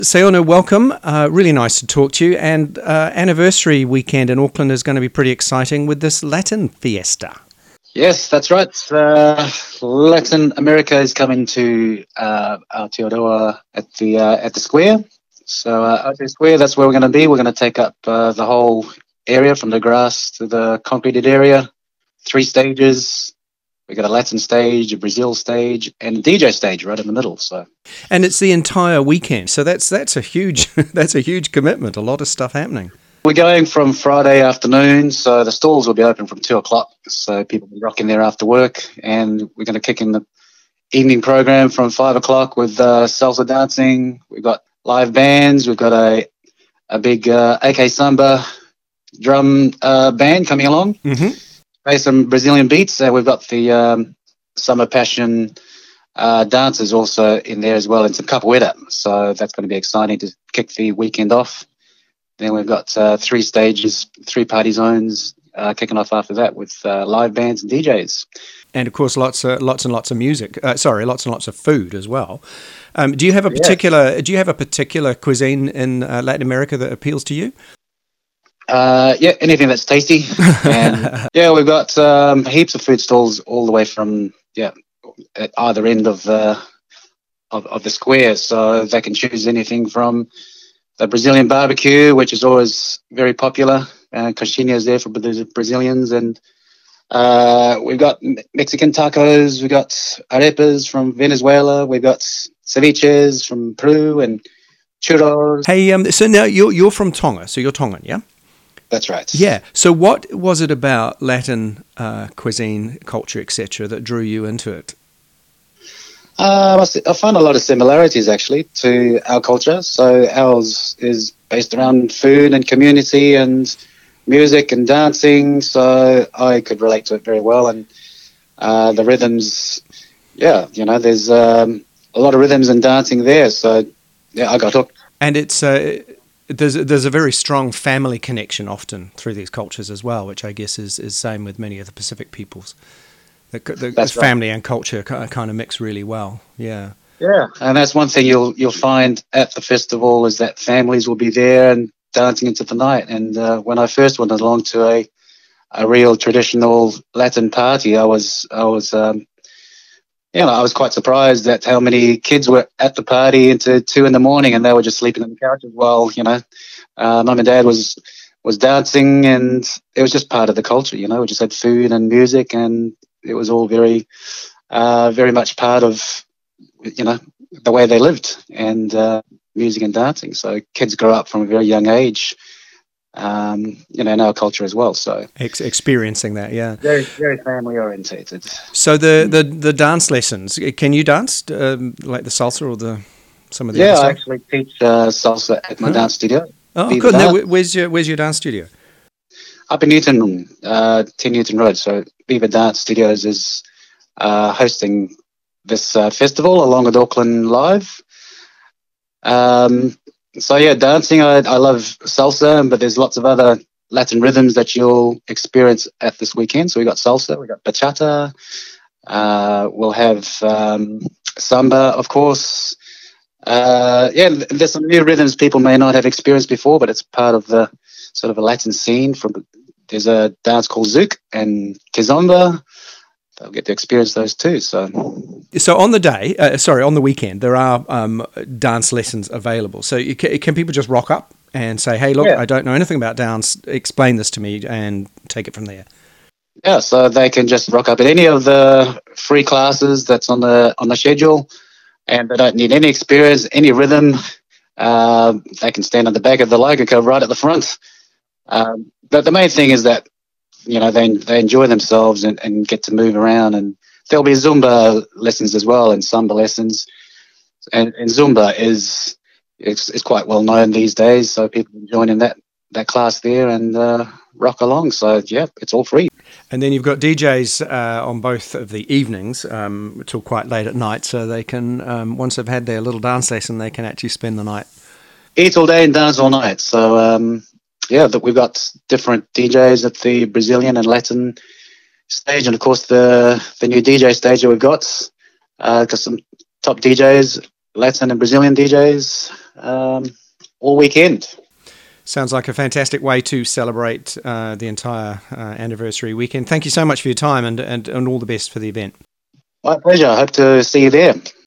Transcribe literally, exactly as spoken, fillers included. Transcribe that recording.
Seona, welcome. Uh, really nice to talk to you. And uh, anniversary weekend in Auckland is going to be pretty exciting with this Latin fiesta. Yes, that's right. Uh, Latin America is coming to uh, Aotearoa at the uh, at the square. So uh, at the square, that's where we're going to be. We're going to take up uh, the whole area from the grass to the concreted area. Three stages. We got a Latin stage, a Brazil stage, and a D J stage right in the middle. So, and it's the entire weekend. So that's that's a huge that's a huge commitment. A lot of stuff happening. We're going from Friday afternoon, so the stalls will be open from two o'clock. So people will be rocking there after work, and we're going to kick in the evening program from five o'clock with uh, salsa dancing. We've got live bands. We've got a a big uh, A K Samba drum uh, band coming along. Mm-hmm. Play some Brazilian beats. Uh, we've got the um, Summer Passion uh, dancers also in there as well, and some capoeira. So that's going to be exciting to kick the weekend off. Then we've got uh, three stages, three party zones uh, kicking off after that with uh, live bands and D Js. And of course, lots, of, lots and lots of music. Uh, sorry, lots and lots of food as well. Um, do you have a particular? Yeah. Do you have a particular cuisine in uh, Latin America that appeals to you? Uh, yeah, anything that's tasty. And yeah, we've got um, heaps of food stalls all the way from yeah at either end of the of, of the square, so they can choose anything from the Brazilian barbecue, which is always very popular. Uh, Coxinha is there for the Brazilians, and uh, we've got Mexican tacos. We've got arepas from Venezuela. We've got ceviches from Peru and churros. Hey, um, so now you're you're from Tonga, so you're Tongan, yeah? That's right. Yeah. So what was it about Latin uh, cuisine, culture, et cetera, that drew you into it? Uh, I find a lot of similarities, actually, to our culture. So ours is based around food and community and music and dancing. So I could relate to it very well. And uh, the rhythms, yeah, you know, there's um, a lot of rhythms and dancing there. So, yeah, I got hooked. And it's... Uh, There's there's a very strong family connection often through these cultures as well, which I guess is is same with many of the Pacific peoples. The, the, the family right. and culture kind of mix really well. Yeah, yeah, and that's one thing you'll you'll find at the festival is that families will be there and dancing into the night. And uh, when I first went along to a a real traditional Latin party, I was I was um, you know I was quite surprised at how many kids were at the party into two in the morning, and they were just sleeping on the couches while you know uh, mum and dad was was dancing, and it was just part of the culture. You know, we just had food and music, and it was all very uh, very much part of you know the way they lived, and uh, music and dancing. So kids grow up from a very young age. Um, you know, in our culture as well. So Ex- experiencing that, yeah, very, very family orientated. So the, the, the dance lessons, can you dance um, like the salsa or the some of the? Yeah, other I actually teach uh, salsa at my oh. dance studio. Oh, good. Now, where's your where's your dance studio? Up in Newton, uh, ten Newton Road. So Beaver Dance Studios is uh, hosting this uh, festival along with Auckland Live. Um. So yeah, dancing, I, I love salsa, but there's lots of other Latin rhythms that you'll experience at this weekend. So we got salsa, we got bachata, uh, we'll have um, samba, of course. Uh, yeah, there's some new rhythms people may not have experienced before, but it's part of the sort of a Latin scene. From there's a dance called zouk and kizomba. They'll get to experience those too. So, so on the day, uh, sorry, on the weekend, there are um, dance lessons available. So you can, can people just rock up and say, "Hey, look, yeah. I don't know anything about dance. Explain this to me," and take it from there? Yeah, so they can just rock up at any of the free classes that's on the on the schedule, and they don't need any experience, any rhythm. Uh, they can stand on the back of the logo code right at the front. Um, but the main thing is that. You know, they they enjoy themselves and, and get to move around, and there'll be Zumba lessons as well and Samba lessons. And, and Zumba is it's, it's quite well known these days, so people can join in that, that class there and uh, rock along. So, yeah, it's all free. And then you've got D Js uh, on both of the evenings um, till quite late at night, so they can, um, once they've had their little dance lesson, they can actually spend the night. Eat all day and dance all night. So, um, yeah, that we've got different D Js at the Brazilian and Latin stage, and of course the the new D J stage that we've got. Uh, got some top D Js Latin and Brazilian D Js um, all weekend. Sounds like a fantastic way to celebrate uh, the entire uh, anniversary weekend. Thank you so much for your time, and, and, and all the best for the event. My pleasure. I hope to see you there.